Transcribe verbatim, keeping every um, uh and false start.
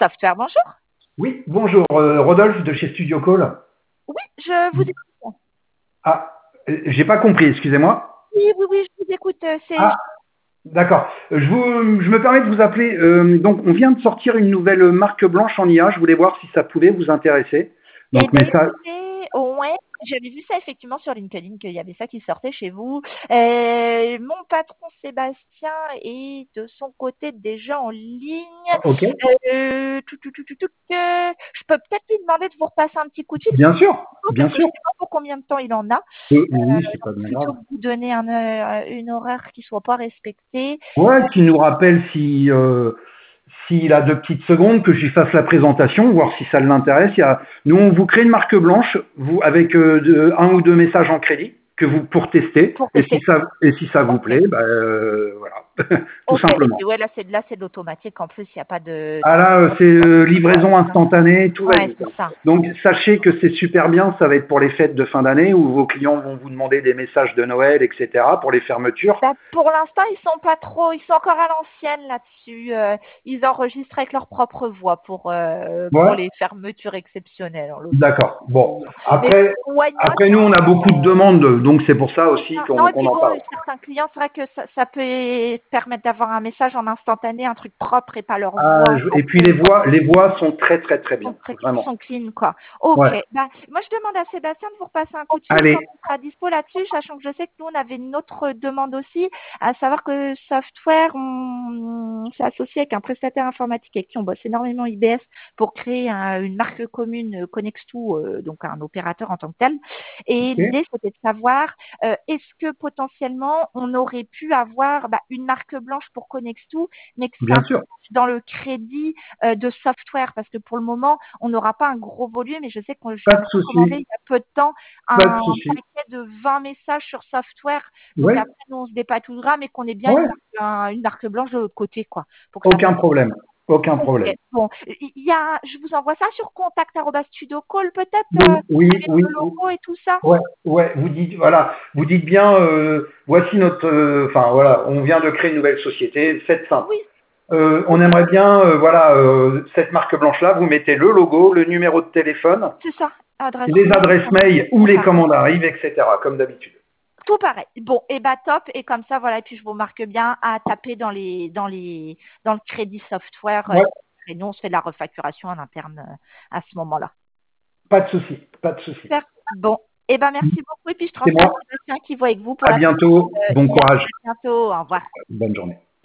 Software. Bonjour. Oui, bonjour, euh, Rodolphe de chez Studio Call. Oui, je vous écoute. Ah, euh, j'ai pas compris, excusez-moi. Oui, oui, oui, je vous écoute. euh, C'est Ah, d'accord. Euh, Je vous, je me permets de vous appeler. Euh, donc, on vient de sortir une nouvelle marque blanche en I A. Je voulais voir si ça pouvait vous intéresser. Eh Donc, bien, mais ça, écoutez, ouais, j'avais vu ça effectivement sur LinkedIn, qu'il y avait ça qui sortait chez vous. Euh, mon patron Sébastien est de son côté déjà en ligne. ok, Euh, tout, tout, tout, tout, tout, euh, je peux peut-être lui demander de vous repasser un petit coup de fil, bien sûr, parce bien que je sûr. ne sais pas pour combien de temps il en a. Euh, Euh, oui, c'est pas donc, bien plutôt grave. que vous donner un, euh, une horaire qui ne soit pas respectée. Ouais, qui nous rappelle si, euh, s'il a deux petites secondes, que je lui fasse la présentation, voir si ça l'intéresse. Il y a, nous, on vous crée une marque blanche, vous, avec euh, de- un ou deux messages en crédit, que vous pour tester. Pour Et si tester. ça, et si ça vous Ok. plaît, bah, euh, voilà, tout Ok. Et simplement. puis ouais, là c'est là c'est de l'automatique. En plus, il n'y a pas de. Ah là, euh, c'est euh, livraison instantanée, tout va Ouais, vite, c'est hein. ça. Donc sachez que c'est super bien, ça va être pour les fêtes de fin d'année où vos clients vont vous demander des messages de Noël, et cetera pour les fermetures. Bah, pour l'instant, ils sont pas trop, ils sont encore à l'ancienne là-dessus. Euh, ils enregistrent avec leur propre voix pour euh, pour Ouais, les fermetures exceptionnelles en d'accord. Bon, l'occurrence. Mais après, why not? après nous on a beaucoup de demandes, donc c'est pour ça C'est aussi ça. Non, qu'on et qu'on puis en bon, parle. certains clients, c'est vrai que ça, ça peut permettre d'avoir un message en instantané, un truc propre et pas leur Ah, voix je- en et puis les fond. voix, les voix sont très très très Sont, bien, très- vraiment. sont clean, quoi. Ok. Ouais. Bah, moi, je demande à Sébastien de vous repasser un coup de fil quand Allez, il sera dispo là-dessus, sachant que je sais que nous, on avait une autre demande aussi, à savoir que Software, on, on s'est associé avec un prestataire informatique avec qui on bosse énormément I B S pour créer un- une marque commune euh, Connextoo, euh, donc un opérateur en tant que tel. Et ok, l'idée, c'était de savoir, euh, est-ce que potentiellement, on aurait pu avoir bah, une marque blanche pour Connextoo, mais que ça bien sûr, dans le crédit euh, de software, parce que pour le moment, on n'aura pas un gros volume et je sais que je pas viens de de recommander il souci, y a peu de temps pas de un souci. paquet de vingt messages sur software. Donc Ouais, après, nous, on se dépatoudera, mais qu'on ait bien une ouais, marque, un- une marque blanche de l'autre côté, quoi, pour que ça aucun fasse. problème, aucun Ok, problème. bon, il y a, je vous envoie ça sur contact arobase studiocall peut-être, Oui, euh, oui, avec le oui, logo et tout ça. ouais, ouais. Vous dites, voilà, vous dites bien, euh, voici notre, euh, enfin voilà, on vient de créer une nouvelle société. Faites simple. Oui, Euh, on ok, aimerait bien, euh, voilà, euh, cette marque blanche-là. Vous mettez le logo, le numéro de téléphone, c'est ça, adresse les mail, adresses mail où tout les pareil. commandes arrivent, et cetera. Comme d'habitude. Tout pareil. Bon, et bah top. Et comme ça, voilà. Et puis je vous marque bien à taper dans les, dans les, dans le crédit software. euh, Ouais, et nous, on se fait de la refacturation en interne euh, à ce moment-là. pas de souci, pas de souci. Super. Bon. Et ben merci beaucoup. Et puis je C'est transmets à moi. Sébastien qui voit avec vous pour À la suite bientôt. euh, Bon I A. courage. À bientôt. Au revoir. Bonne journée.